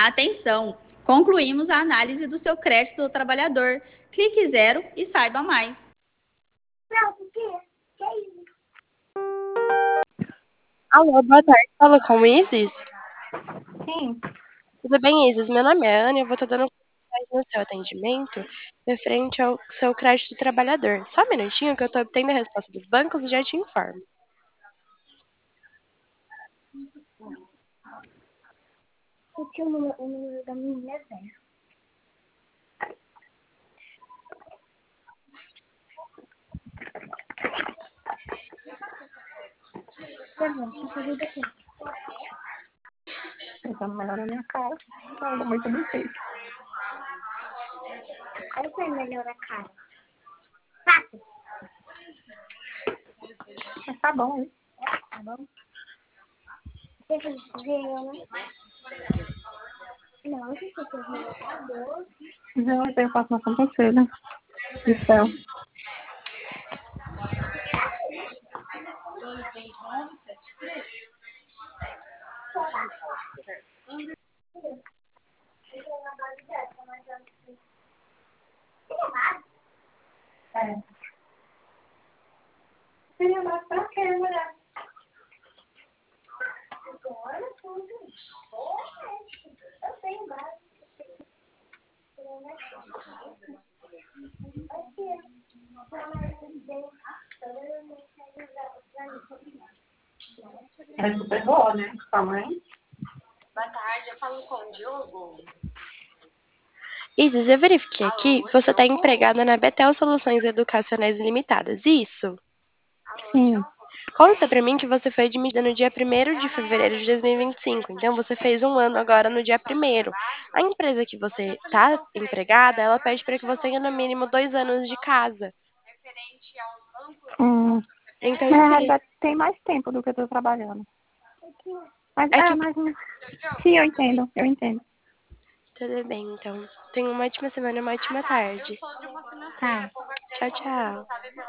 Atenção! Concluímos a análise do seu crédito do trabalhador. Clique zero e saiba mais. Alô, boa tarde. Fala com o Isis? Sim, Tudo bem, Isis? Meu nome é Ana e eu vou estar dando continuidade no seu atendimento referente ao seu crédito do trabalhador. Só um minutinho que eu estou obtendo a resposta dos bancos e já te informo. eu tinha o número da minha velha. Pensando melhor na minha cara. Não, muito difícil. Aí foi melhor a cara. Fácil. Mas tá bom, hein? Tá bom. Você viu, né? Não, você viu. Acabou. Não, eu faço uma sobrancelha. De céu. É. Seria mais pra quê, mulher? Agora tudo. Eu tenho base. É super boa, né? Sua mãe? Boa tarde, eu falo com o Diogo. Isis, eu verifiquei aqui que você está empregada na Betel Soluções Educacionais Limitadas. Isso? Sim. Consta pra mim que você foi admitida no dia 1º de fevereiro de 2025. Então, você fez um ano agora no dia 1º. A empresa que você está empregada, ela pede para que você tenha no mínimo 2 anos de casa. Então, Na isso seria. realidade, tem mais tempo do que eu tô trabalhando. Mas, É que. mas... Sim, eu entendo, eu entendo. Tudo bem, então. Tenha uma ótima semana e uma ótima tarde. Tá. Tchau, tchau.